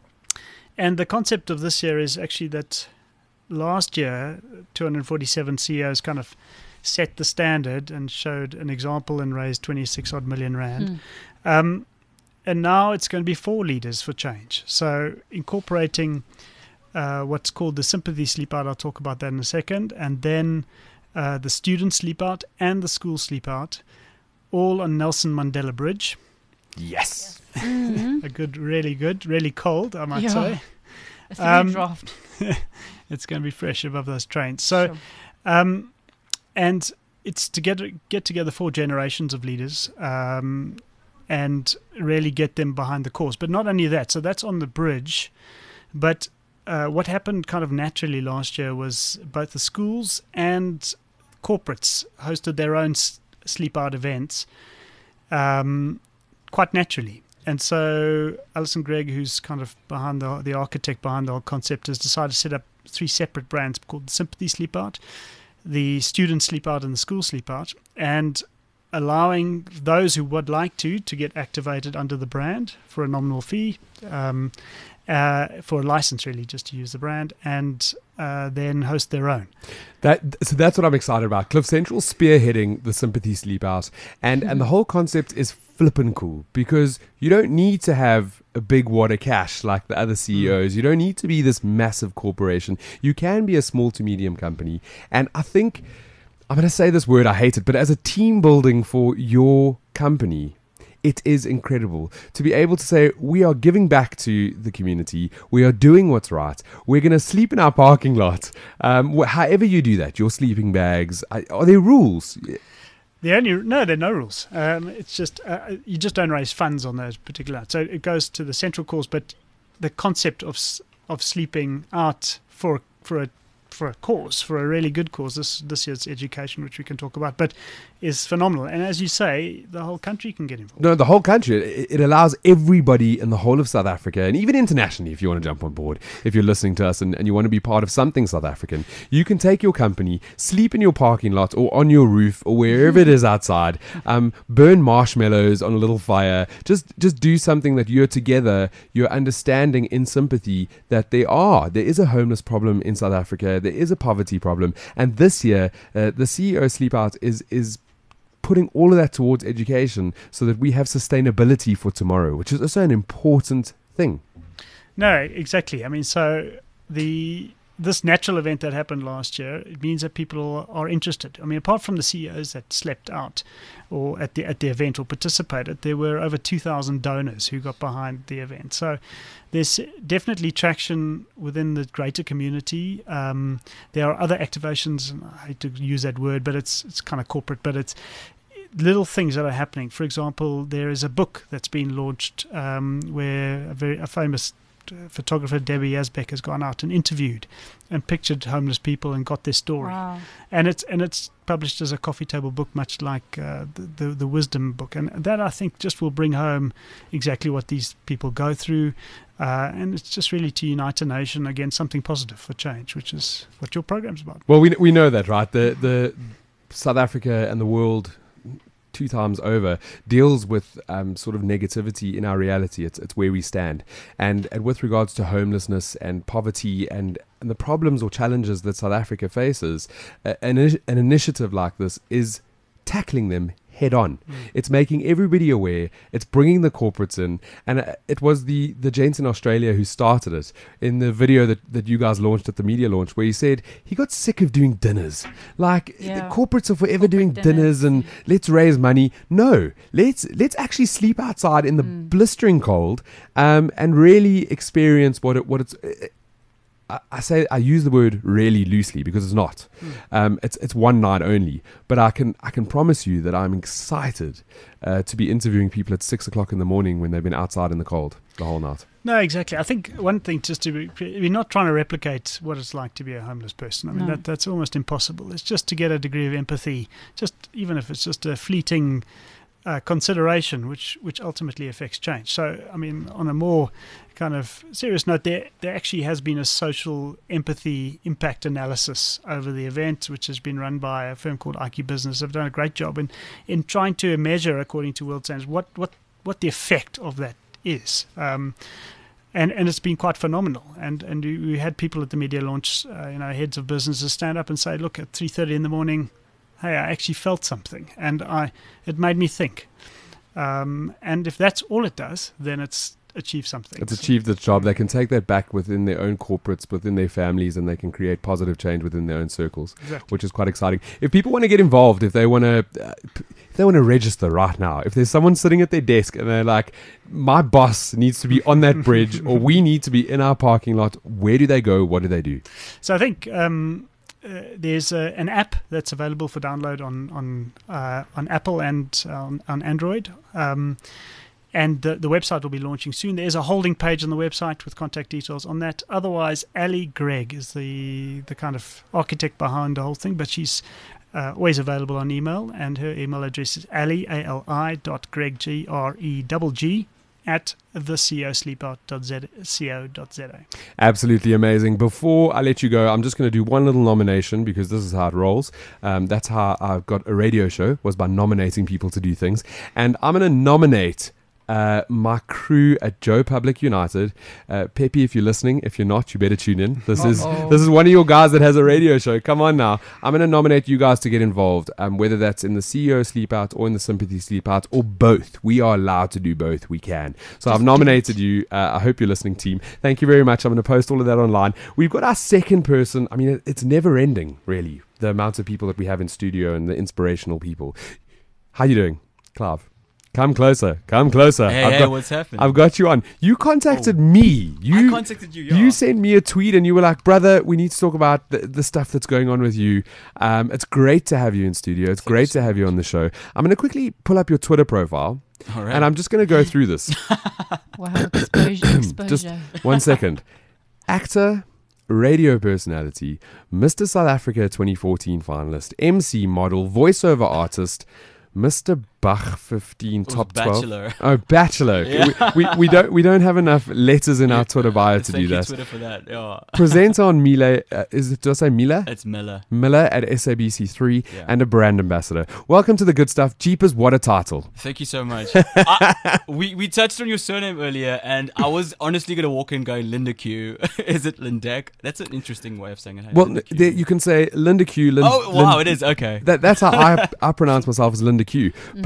and the concept of this year is actually that last year, two hundred forty-seven C E Os kind of set the standard and showed an example and raised twenty-six odd million rand. Hmm. Um, and now it's going to be four leaders for change. So incorporating uh, what's called the sympathy sleep out, I'll talk about that in a second, and then uh, the student sleep out and the school sleep out, all on Nelson Mandela Bridge. Yes. Mhm. A good, really good, really cold, I might Yeah. say. A three Um, draft. It's going to be fresh above those trains. So, Sure. um, and it's to get get together four generations of leaders um, and really get them behind the cause. But not only that, so that's on the bridge. But uh, what happened kind of naturally last year was both the schools and corporates hosted their own s- sleep out events um, quite naturally. And so Alison Gregg, who's kind of behind the the architect behind the whole concept, has decided to set up three separate brands called the Sympathy Sleep Out, the Student Sleep Out, and the School Sleep Out, and allowing those who would like to to get activated under the brand for a nominal fee, um, uh, for a license really, just to use the brand, and uh, then host their own. That so that's what I'm excited about. Cliff Central spearheading the Sympathy Sleep Out, and and the whole concept is flippin' cool because you don't need to have a big wad of cash like the other C E Os. You don't need to be this massive corporation. You can be a small to medium company, and I think I'm going to say this word. I hate it, but as a team building for your company, it is incredible to be able to say, we are giving back to the community. We are doing what's right. We're going to sleep in our parking lot. Um, wh- however you do that, your sleeping bags, are, are there rules? The only no, there are no rules. Um, it's just uh, you just don't raise funds on those particular. So it goes to the central cause, but the concept of s- of sleeping out for for a for a cause, for a really good cause. This this year's education, which we can talk about, but is phenomenal. And as you say, the whole country can get involved. No, the whole country. It, it allows everybody in the whole of South Africa, and even internationally, if you want to jump on board, if you're listening to us and, and you want to be part of something South African, you can take your company, sleep in your parking lot or on your roof or wherever it is outside, um, burn marshmallows on a little fire. Just, just do something that you're together, you're understanding in sympathy that there are, there is a homeless problem in South Africa, there is a poverty problem, and this year, uh, the C E O Sleep Out is is putting all of that towards education so that we have sustainability for tomorrow, which is also an important thing. No, exactly. I mean, so the this natural event that happened last year, it means that people are interested. I mean, apart from the C E Os that slept out or at the at the event or participated, there were over two thousand donors who got behind the event. So there's definitely traction within the greater community. Um, there are other activations, and I hate to use that word, but it's it's kind of corporate, but it's little things that are happening. For example, there is a book that's been launched um, where a very a famous photographer, Debbie Yazbek, has gone out and interviewed and pictured homeless people and got their story. Wow. And it's and it's published as a coffee table book, much like uh, the, the the wisdom book. And that, I think, just will bring home exactly what these people go through. Uh, and it's just really to unite a nation against something positive for change, which is what your program's about. Well, we we know that, right? The the South Africa and the world, two times over, deals with um, sort of negativity in our reality. It's it's where we stand, and and with regards to homelessness and poverty and, and the problems or challenges that South Africa faces, uh, an an initiative like this is tackling them head on. Mm. It's making everybody aware. It's bringing the corporates in, and uh, it was the the gents in Australia who started it in the video that, that you guys launched at the media launch, where he said he got sick of doing dinners. Like Yeah. the corporates are forever Corporate doing dinners. dinners. and let's raise money. No, let's let's actually sleep outside in the Mm. blistering cold, um, and really experience what it what it's. Uh, I, I say I use the word really loosely because it's not. Mm. Um, it's it's one night only, but I can I can promise you that I'm excited uh, to be interviewing people at six o'clock in the morning when they've been outside in the cold the whole night. No, exactly. I think one thing, just to be, we're not trying to replicate what it's like to be a homeless person. I mean, No. that that's almost impossible. It's just to get a degree of empathy, just even if it's just a fleeting uh, consideration, which which ultimately affects change. So, I mean, on a more kind of serious note, there there actually has been a social empathy impact analysis over the event, which has been run by a firm called I Q Business. They've done a great job in in trying to measure, according to World Standards, what what what the effect of that is. Um, And, and it's been quite phenomenal. And and we, we had people at the media launch, uh, you know, heads of businesses stand up and say, look, at three thirty in the morning, hey, I actually felt something. And I it made me think. Um, and if that's all it does, then it's achieved something. It's achieved its job. They can take that back within their own corporates, within their families, and they can create positive change within their own circles, Exactly. which is quite exciting. If people want to get involved, if they want to, uh, p- if they want to register right now, if there's someone sitting at their desk and they're like, my boss needs to be on that bridge, or we need to be in our parking lot, where do they go? What do they do? So I think um, uh, there's uh, an app that's available for download on on uh, on Apple and on, on Android. Um, And the, the website will be launching soon. There's a holding page on the website with contact details on that. Otherwise, Ali Gregg is the, the kind of architect behind the whole thing, but she's uh, always available on email. And her email address is ali, A L I, dot Gregg, G R E G G, at the c o sleepout dot co dot za. Absolutely amazing. Before I let you go, I'm just going to do one little nomination because this is how it rolls. Um, that's how I've got a radio show, was by nominating people to do things. And I'm going to nominate Uh, my crew at Joe Public United. uh, Pepe, if you're listening, if you're not, you better tune in. This is Uh-oh. this is one of your guys that has a radio show. Come on now. I'm going to nominate you guys to get involved, um, whether that's in the C E O Sleep Out or in the Sympathy Sleep Out, or both. We are allowed to do both. We can. So I've nominated you. Uh, I hope you're listening, team. Thank you very much. I'm going to post all of that online. We've got our second person. I mean, it- it's never ending, really, the amount of people that we have in studio and the inspirational people. How you doing, Clive? Come closer. Come closer. Hey, I've hey, got, what's happening? I've got you on. You contacted Oh. me. You I contacted you, yeah. You sent me a tweet and you were like, brother, we need to talk about the, the stuff that's going on with you. Um, it's great to have you in studio. It's Thank great you to so have you on the show. I'm going to quickly pull up your Twitter profile, All right. and I'm just going to go through this. Wow, exposure. exposure. Just one second. Actor, radio personality, Mister South Africa twenty fourteen finalist, M C model, voiceover artist, Mister Bach fifteen It was top twelve. Bachelor. Oh, bachelor. Yeah. we, we, we don't we don't have enough letters in our Twitter bio to Thank do you, that. Twitter, for that. Yeah. Presenter on Mila, uh, is it, do I say Mila? It's Miller. Miller at S A B C three, Yeah. and a brand ambassador. Welcome to the good stuff. Jeepers, what a title. Thank you so much. I, we we touched on your surname earlier, and I was honestly gonna walk in going Linda Q. Is it Lindek? That's an interesting way of saying it. Hey, Well, Linda Q. there, you can say Linda Q. Lin- oh wow, Lin- it is okay. That, that's how I, I pronounce myself as Linda Q. But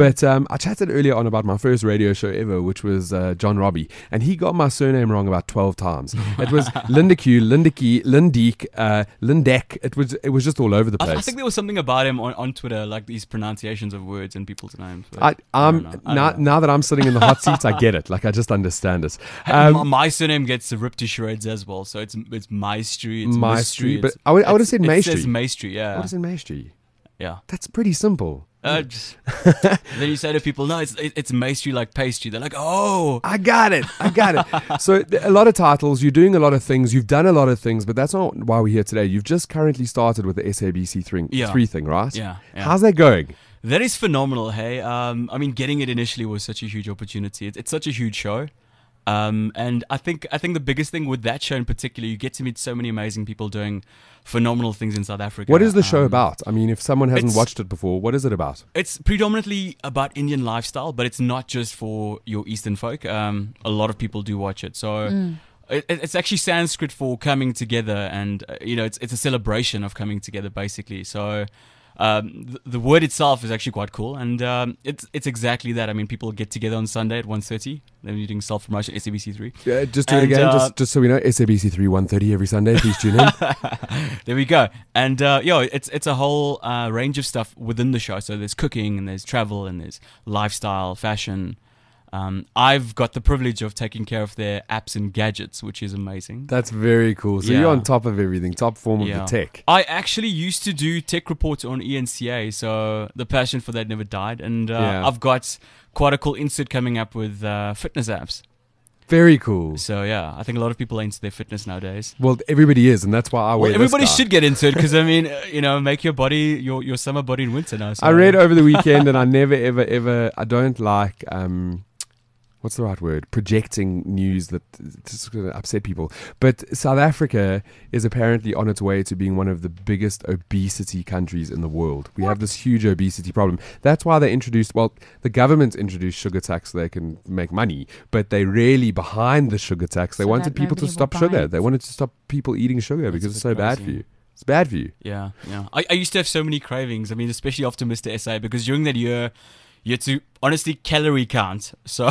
But um, I chatted earlier on about my first radio show ever, which was uh, John Robbie, and he got my surname wrong about twelve times. It was Lindeque, Lindeque, Lindeek, uh, Lindek. It was it was just all over the I, place. I think there was something about him on, on Twitter, like these pronunciations of words and people's names. but I, I I'm don't know. I now, don't know. now that I'm sitting in the hot seat, I get it. Like I just understand it. My- Um, my surname gets ripped to shreds as well, so it's it's Maestri, it's Maestri, Mistry, but it's- I would- I would have it's- said It Maestri. says Maestri, yeah. what is in Maestri? Yeah. That's pretty simple. Uh, just, then you say to people, no, it's it, it's Maestri like pastry. They're like, oh. I got it. I got it. So th- a lot of titles, you're doing a lot of things, you've done a lot of things, but that's not why we're here today. You've just currently started with the S A B C three, Yeah. three thing, right? Yeah, yeah. How's that going? That is phenomenal, hey. Um, I mean, getting it initially was such a huge opportunity. It's, it's such a huge show. Um, and I think I think the biggest thing with that show in particular, you get to meet so many amazing people doing phenomenal things in South Africa. What is the show Um, about? I mean, if someone hasn't it's- watched it before, what is it about? It's predominantly about Indian lifestyle, but it's not just for your Eastern folk. Um, a lot of people do watch it. So it, it's actually Sanskrit for coming together, and uh, you know, it's it's a celebration of coming together, basically. So um, the, the word itself is actually quite cool, and um, it's it's exactly that. I mean, people get together on Sunday at one thirty. They're doing self promotion, S A B C three. Uh, just do it And, again, uh, just just so we know. S A B C three, one thirty every Sunday. Please tune in. There we go. And uh, yo, it's it's a whole uh, range of stuff within the show. So there's cooking, and there's travel, and there's lifestyle, fashion. Um, I've got the privilege of taking care of their apps and gadgets, which is amazing. That's very cool. So Yeah. you're on top of everything, top form of Yeah. the tech. I actually used to do tech reports on E N C A, so the passion for that never died. And uh, Yeah. I've got quite a cool insert coming up with uh, fitness apps. Very cool. So yeah, I think a lot of people are into their fitness nowadays. Well, everybody is, and that's why I wear Well, this everybody guy. should get into it because I mean, uh, you know, make your body your your summer body in winter now. So. I read over the weekend, and I never, ever, ever. I don't like. Um, what's the right word? Projecting news that just going to upset people. But South Africa is apparently on its way to being one of the biggest obesity countries in the world. We have this huge obesity problem. That's why they introduced. Well, the government introduced sugar tax so they can make money, but they really behind the sugar tax. They So wanted that people to nobody will stop buy sugar. it. They wanted to stop people eating sugar That's because a it's bit so bad crazy. for you. It's bad for you. Yeah, yeah. I, I used to have so many cravings. I mean, especially after Mister S A, because during that year, you had to honestly calorie count. So,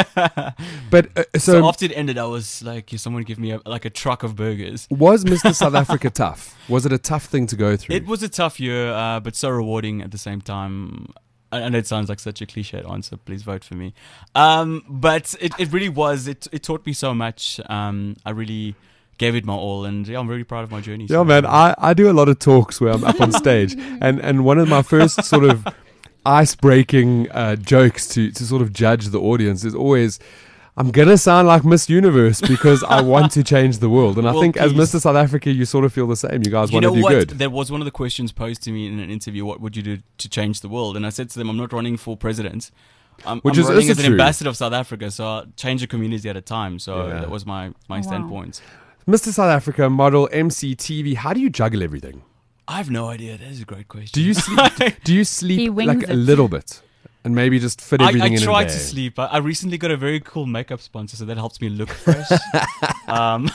But uh, so, so, after it ended, I was like, "Can someone give me a, like a truck of burgers?" was Mister South Africa tough? Was it a tough thing to go through? It was a tough year, uh, but so rewarding at the same time. I I know it sounds like such a cliched answer. Please vote for me. Um, but it, it really was. It it taught me so much. Um, I really gave it my all, and yeah, I'm really proud of my journey. Yeah, so man. far. I, I do a lot of talks where I'm up on stage, and, and one of my first sort of ice-breaking uh, jokes to, to sort of judge the audience is always, I'm going to sound like Miss Universe because I want to change the world. And I Well, think as please. Mister South Africa, you sort of feel the same. You guys You want know to do what? good. That was one of the questions posed to me in an interview. What would you do to change the world? And I said to them, I'm not running for president. I'm, Which I'm is running also as an true. ambassador of South Africa, so I'll change a community at a time. So Yeah. that was my, my Oh, wow. standpoint. Mister South Africa, model, M C, T V, how do you juggle everything? I have no idea. That is a great question. Do you sleep, do you He sleep wings like a it. little bit? And maybe just fit I, everything I in try a day? to sleep. I, I recently got a very cool makeup sponsor, so that helps me look fresh. um,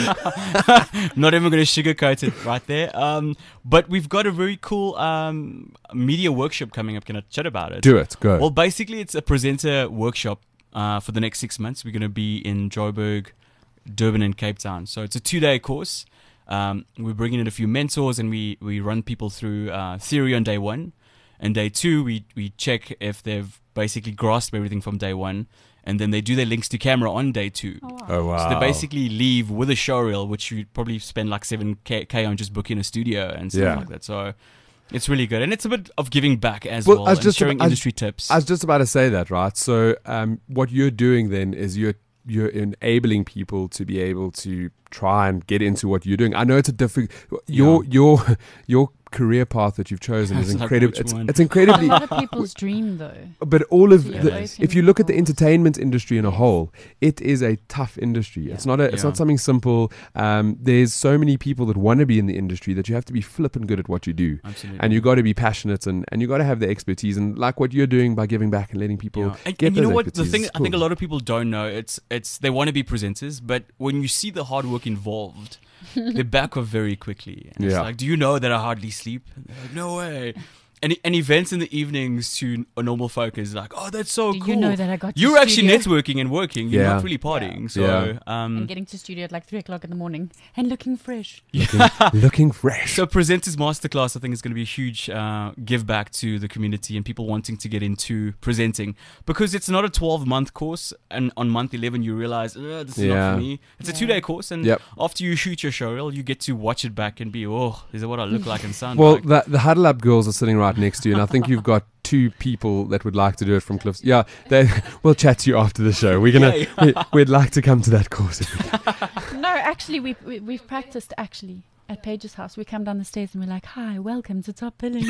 not even going to sugarcoat it right there. Um, but we've got a very cool um, media workshop coming up. Can I chat about it? Do it. Go. Well, basically, it's a presenter workshop uh, for the next six months. We're going to be in Joburg, Durban, and Cape Town. So it's a two-day course. Um, we're bringing in a few mentors, and we, we run people through uh, theory on day one. And day two, we, we check if they've basically grasped everything from day one. And then they do their links to camera on day two. Oh, wow. oh, wow. So they basically leave with a showreel, which you probably spend like seven K on just booking a studio and stuff Yeah. like that. So it's really good. And it's a bit of giving back as Well, well, I was and just sharing ab- I was- industry tips. I was just about to say that, right? So, um, what you're doing then is you're you're enabling people to be able to try and get into what you're doing. I know it's a difficult. Your your your career path that you've chosen is It's like incredible. which It's, one? it's A incredibly. lot of people's dream, though. But all of So you're the, opening if you look at the doors. entertainment industry in a Yes. whole, it is a tough industry. It's not a, it's Yeah. not something simple. Um, there's so many people that want to be in the industry that you have to be flipping good at what you do. Absolutely. And you got to be passionate and, and you got to have the expertise and like what you're doing by giving back and letting people Yeah. And, get and you know those what? The expertise. thing It's I think a cool. lot of people don't know, it's it's they want to be presenters, but when you see the hard work involved, they back off very quickly. And it's Yeah. like, do you know that I hardly sleep? And they're like, no way. and, and events in the evenings to a normal folk is like, oh, that's so Do cool. you know that I got to You're actually studio? networking and working. You're Yeah. not really partying. So, Yeah. um, And getting to studio at like three o'clock in the morning and looking fresh. Looking, looking fresh. So Presenters Masterclass, I think, is going to be a huge uh, give back to the community and people wanting to get into presenting, because it's not a twelve-month course, and on month eleven you realize, "Ugh, this is not Yeah. for me." It's a Yeah. two-day course, and Yep. after you shoot your showreel, you get to watch it back and be, oh, is it what I look like and sound Well, like? the, the Huddle Up girls are sitting right next to you, and I think you've got two people that would like to do it from Cliffs. Yeah, they, we'll chat to you after the show. We're gonna, Yay. we, we'd like to come to that course. If we can. No, actually, we, we we've practiced actually at Paige's house. We come down the stairs and we're like, "Hi, welcome to Top Billing."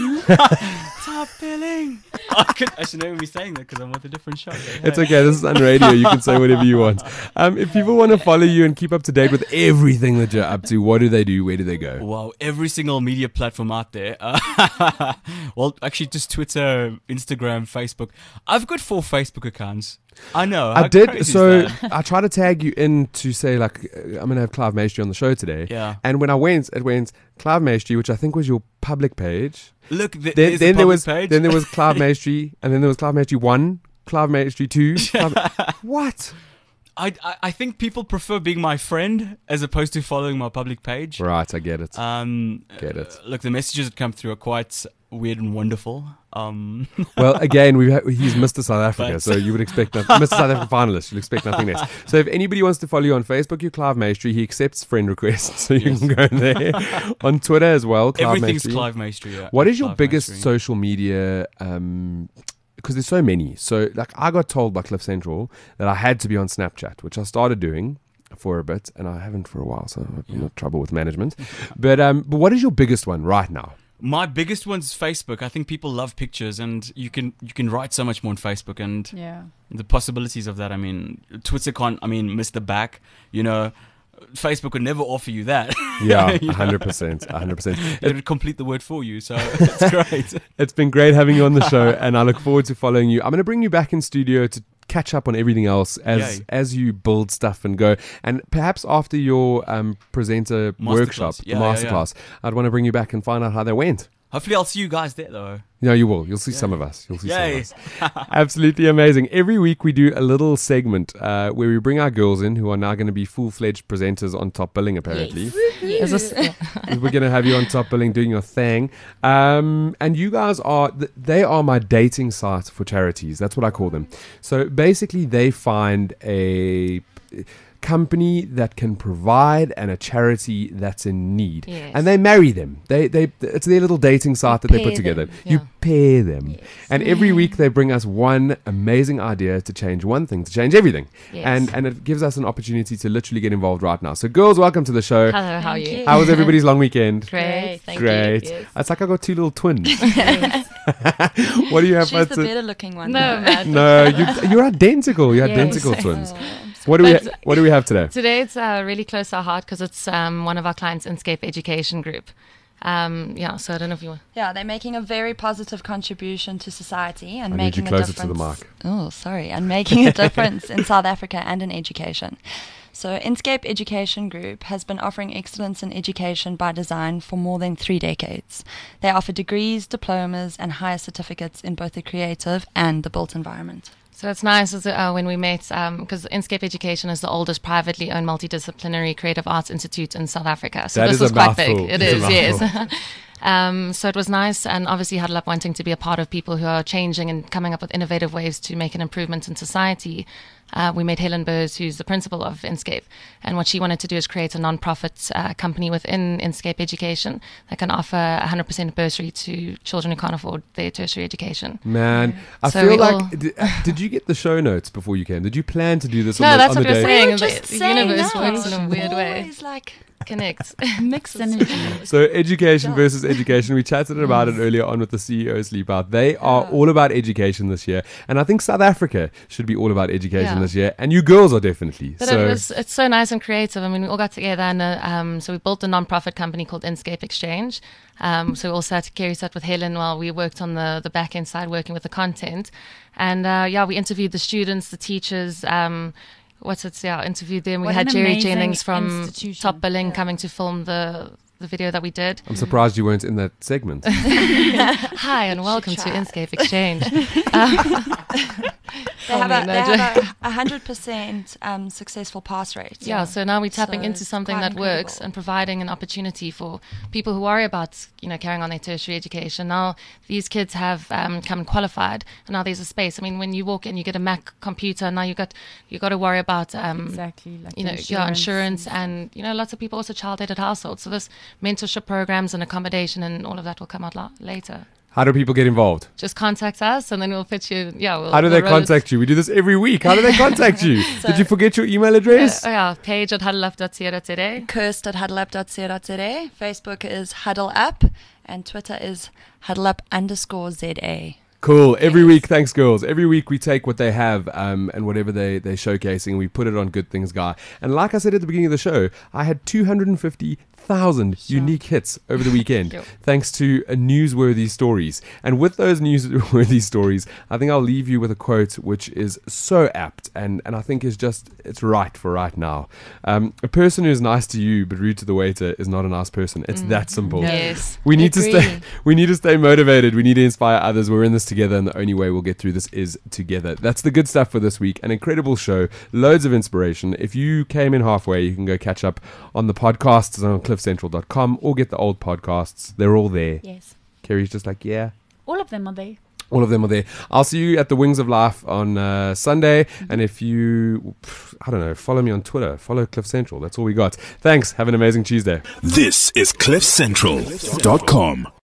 Top billing. I, could, I should never be saying that because I'm with a different show. but It's hey. okay. This is on radio. You can say whatever you want. Um, if people want to follow you and keep up to date with everything that you're up to, what do they do? Where do they go? Wow, every single media platform out there. Uh, well, actually, just Twitter, Instagram, Facebook. I've got four Facebook accounts. I know. I how did. crazy is So that? I tried to tag you in to say like uh, I'm gonna have Clive Maestri on the show today. Yeah. And when I went, it went Clive Maestri, which I think was your public page. Look, th- Then, there's then the there public was page. then there was Clive Maestri, and then there was Clive Maestri one, Clive Maestri two. Clive, what? I, I I think people prefer being my friend as opposed to following my public page. Right, I get it. Um, Get it. uh, look, the messages that come through are quite weird and wonderful. Um, Well, again, we ha- he's Mister South Africa, But- so you would expect nothing. Mister South Africa finalist, you'll expect nothing less. So if anybody wants to follow you on Facebook, you're Clive Maestri. He accepts friend requests, so you Yes. can go there. On Twitter as well, Clive everything's Maestri. Clive Maestri. Yeah. What is your Clive biggest Maestri. social media? Um, because there's so many. So like, I got told by Cliff Central that I had to be on Snapchat, which I started doing for a bit, and I haven't for a while, so I'm Yeah. in trouble with management. but um, but what is your biggest one right now? My biggest one's Facebook. I think people love pictures, and you can you can write so much more on Facebook, and Yeah. the possibilities of that. I mean, Twitter can't. I mean, miss the back. You know, Facebook would never offer you that. Yeah, You know? one hundred percent, one hundred percent. It would complete the word for you, so it's great. It's been great having you on the show, and I look forward to following you. I'm going to bring you back in studio to catch up on everything else as Yay. as you build stuff and go. And perhaps after your um, presenter Masterclass. workshop, Yeah, the yeah, masterclass, I'd want to bring you back and find out how they went. Hopefully, I'll see you guys there, though. No, you will. You'll see Yeah. some of us. You'll see Yay. some of us. Absolutely amazing. Every week we do a little segment uh, where we bring our girls in who are now going to be full-fledged presenters on Top Billing, apparently. Yes. Is this- yeah. We're going to have you on Top Billing doing your thing. Um, and you guys are, th- they are my dating site for charities. That's what I call them. So basically they find a company that can provide and a charity that's in need. Yes. And they marry them. They they It's their little dating site that they put pair together. them, You yeah. pair them. And every week they bring us one amazing idea to change one thing, to change everything. Yes. And and it gives us an opportunity to literally get involved right now. So girls, welcome to the show. Hello, how are Thank you? you. How was everybody's long weekend? Great, thank Great. you. Yes. It's like I got two little twins. What do you have She's for the t- better looking one. No, though. man. No, you, you're identical. You're Yes. identical twins. What do we But- ha- What do we have today? Today it's uh, really close to our heart because it's um, one of our clients, Inscape Education Group. Um, yeah, so I don't know if you want. Yeah, they're making a very positive contribution to society and I need making you closer a to the difference. mic. Oh, sorry, and making a difference in South Africa and in education. So, Inscape Education Group has been offering excellence in education by design for more than three decades. They offer degrees, diplomas, and higher certificates in both the creative and the built environment. So it's nice as, uh, when we met because Inscape Education is the oldest privately owned multidisciplinary creative arts institute in South Africa. So That this is a was quite mouthful. big. It It's a is, yes. Um, so it was nice, and obviously Huddle Up wanting to be a part of people who are changing and coming up with innovative ways to make an improvement in society. Uh, we met Helen Burrs, who's the principal of Inscape, and what she wanted to do is create a non-profit uh, company within Inscape Education that can offer one hundred percent bursary to children who can't afford their tertiary education. Man, I So feel we like. all- Did, did you get the show notes before you came? Did you plan to do this on No, the, that's on the what we're day? saying. We were The- just the saying universe that. works in a weird way. Always like Connect. Mixed energy. So education job. versus education. We chatted about it earlier on with the C E O Sleep Out. They are all about education this year, and I think South Africa should be all about education Yeah. this year. And you girls are definitely. But so it was, it's so nice and creative. I mean, we all got together and uh, um, so we built a non-profit company called Inscape Exchange. Um, so we all sat, Kerry sat with Helen while we worked on the, the back end side, working with the content. And uh, yeah, we interviewed the students, the teachers. Um, what's it? Yeah, interviewed them. We What had an Jerry amazing Jennings from institution. Top Billing Yeah. coming to film the the video that we did. I'm surprised you weren't in that segment. Hi and welcome to Inscape Exchange. Um, They have, Call a, me, they no have joke. a one hundred percent um, successful pass rate. Yeah, so now we're tapping So into it's something quite that works incredible. and providing an opportunity for people who worry about, you know, carrying on their tertiary education. Now these kids have um, come and qualified, and now there's a space. I mean, when you walk in, you get a Mac computer. Now you got you got to worry about um, Exactly, like you the know, yeah, insurance insurance, and you know, lots of people also child-aided households. So this mentorship programs and accommodation and all of that will come out la- later. How do people get involved? Just contact us, and then we'll pitch you. Yeah, we'll, How do we'll they roll it- contact you? We do this every week. How do they contact you? So- Did you forget your email address? Uh, oh yeah, page at huddleup dot co dot za. Kirst at huddleup dot co dot za. Facebook is huddleup, and Twitter is huddleup underscore za. Cool. Every week, thanks, girls. Every week we take what they have um, and whatever they, they're showcasing, and we put it on Good Things Guy. And like I said at the beginning of the show, I had two hundred fifty thousand unique hits over the weekend, Yo. thanks to uh, newsworthy stories. And with those newsworthy stories, I think I'll leave you with a quote which is so apt and, and I think is just, it's right for right now. Um, a person who's nice to you but rude to the waiter is not a nice person. It's that simple. Yes. We need to Agree. stay. We need to stay motivated. We need to inspire others. We're in this together, and the only way we'll get through this is together. That's the good stuff for this week. An incredible show, loads of inspiration. If you came in halfway, you can go catch up on the podcasts on cliff central dot com or get the old podcasts. They're all there. Yes. Kerry's just like, yeah. All of them are there. All of them are there. I'll see you at the Wings of Life on uh, Sunday. And if you, I don't know, follow me on Twitter, follow Cliff Central. That's all we got. Thanks. Have an amazing Tuesday. This is cliff central dot com.